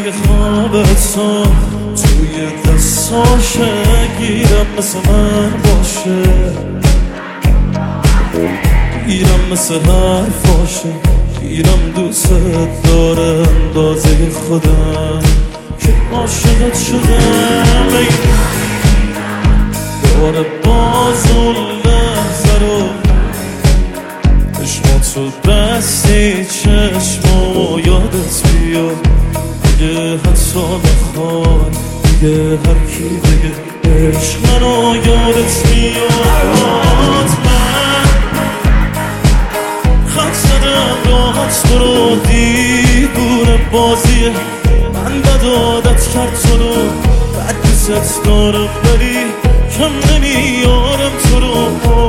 اگه خوابتو توی دستاشه گیرم مثل من باشه، گیرم مثل حرفاشه، گیرم دوست داره اندازه خودم که عاشقت شدم. دوباره باز اون لحظه رو چشماتو بستی چشمامو یادت بیاد، دیگه حتی نخوای دیگه هر کی بگه عشق منو یادت بیاد. من خط زدم راحت برو دیوونه بازیه، من بد عادت کرد تو رو بد دوست دارم ولی کم نمیارم تو رو.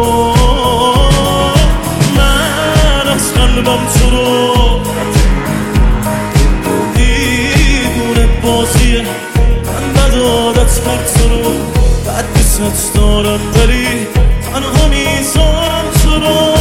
من از قلبم تو رو دیوونه بازیه، من بد عادت کرد تو رو بد دوست دارم ولی تنها میذارم تو رو.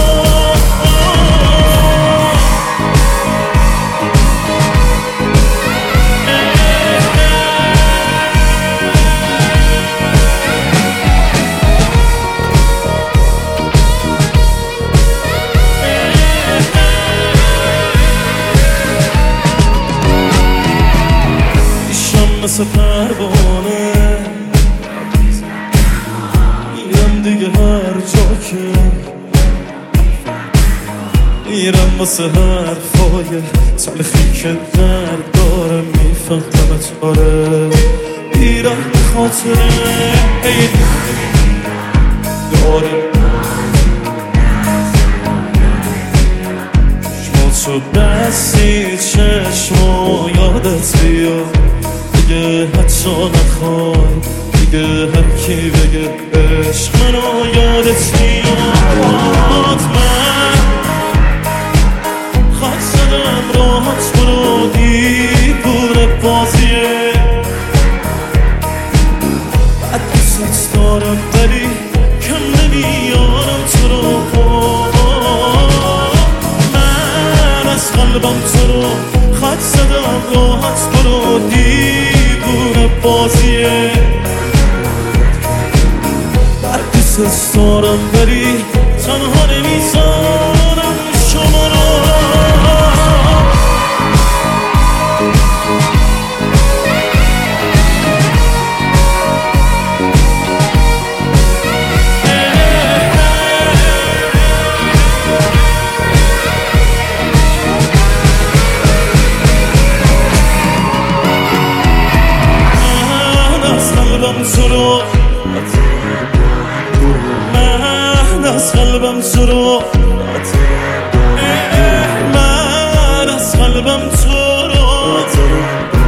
مثل پروانه میرم دیگه هر جا که میرم واسه حرفای تلخی که درد داره، میفهممت آره میرم به خاطره داره چشماتو بستی چشما یادت بیاد، دیگه حتی نخوای دیگه هر کی بگه عشق منو یادت میاد. من خط زدم راحت برو دیوونه بازیه، بد دوست دارم ولی کم نمیارم تو رو. من از قلبم تو رو خط زدم راحت برو دیوونه بازیه، بد دوست دارم ولی تنها نمیذارم شما رو. من از قلبم تو رو من از قلبم تو رو